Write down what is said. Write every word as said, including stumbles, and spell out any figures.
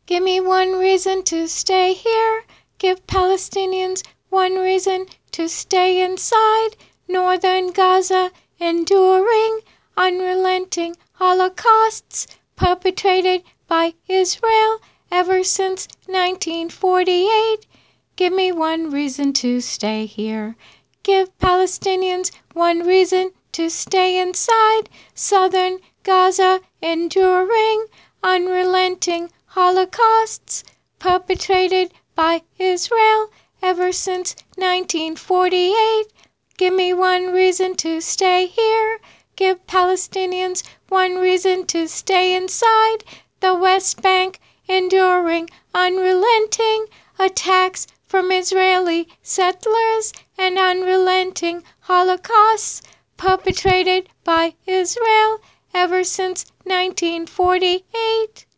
Give me one reason to stay here. Give Palestinians one reason to stay inside northern Gaza, enduring unrelenting holocausts perpetrated by Israel ever since nineteen forty-eight. Give me one reason to stay here. Give Palestinians one reason to stay inside southern Gaza, enduring unrelenting holocausts perpetrated by Israel ever since nineteen forty-eight. Give me one reason to stay here. Give Palestinians one reason to stay inside the West Bank, enduring unrelenting attacks from Israeli settlers and unrelenting holocausts perpetrated by Israel ever since nineteen forty-eight.